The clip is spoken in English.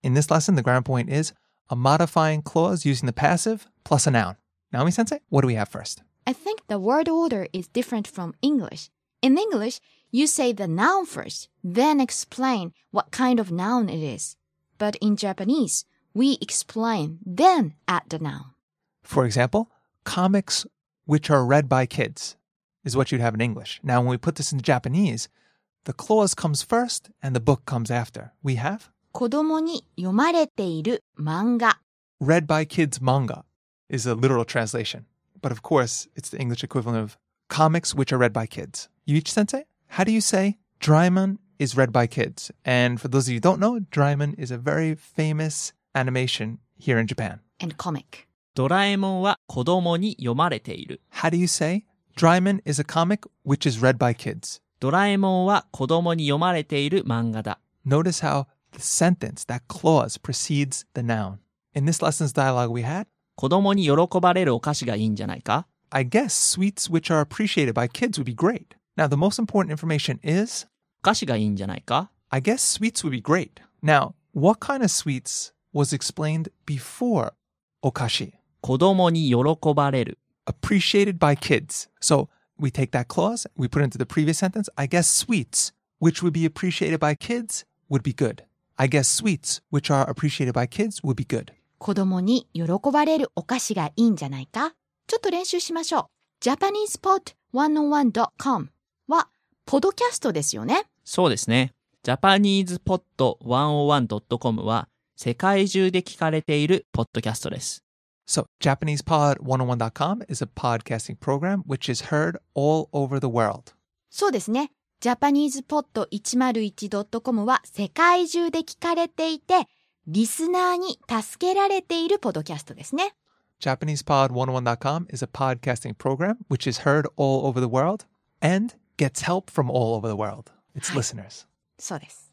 In this lesson, the grammar point is a modifying clause using the passive plus a noun. Naomi-sensei, what do we have first? I think the word order is different from English. In English, you say the noun first, then explain what kind of noun it is. But in Japanese, we explain, then add the noun. For example, comics which are read by kids is what you'd have in English. Now, when we put this in Japanese, the clause comes first and the book comes after. We have 子供に読まれている漫画. read by kids manga is a literal translation. But of course, it's the English equivalent of comics which are read by kids. Yuichi-sensei, how do you say Doraemon is read by kids? And for those of you who don't know, Doraemon is a very famous animation here in Japan. And comic. ドラえもんは子供に読まれている。 How do you say Doraemon is a comic which is read by kids? ドラえもんは子供に読まれている漫画だ。 Notice how the sentence, that clause, precedes the noun. In this lesson's dialogue we had, 子供に喜ばれるお菓子がいいんじゃないか？ I guess sweets which are appreciated by kids would be great. Now, the most important information is, お菓子がいいんじゃないか？ I guess sweets would be great. Now, what kind of sweets was explained before okashi? 子供に喜ばれる。 Appreciated by kids. So we take that clause, we put it into the previous sentence. I guess sweets which would be appreciated by kids would be good. I guess sweets which are appreciated by kids would be good. 子供に喜ばれるお菓子がいいんじゃないか？ちょっと練習しましょう。JapanesePod101.com はポッドキャストですよね。 そうですね。JapanesePod101.com は世界中で聞かれているポッドキャストです。 So JapanesePod101.com is a podcasting program which is heard all over the world. そうですね。JapanesePod101.com は世界中で聞かれていて、リスナーに助けられているポッドキャストですね。 JapanesePod101.com is a podcasting program which is heard all over the world and gets help from all over the world. Its listeners. そうです。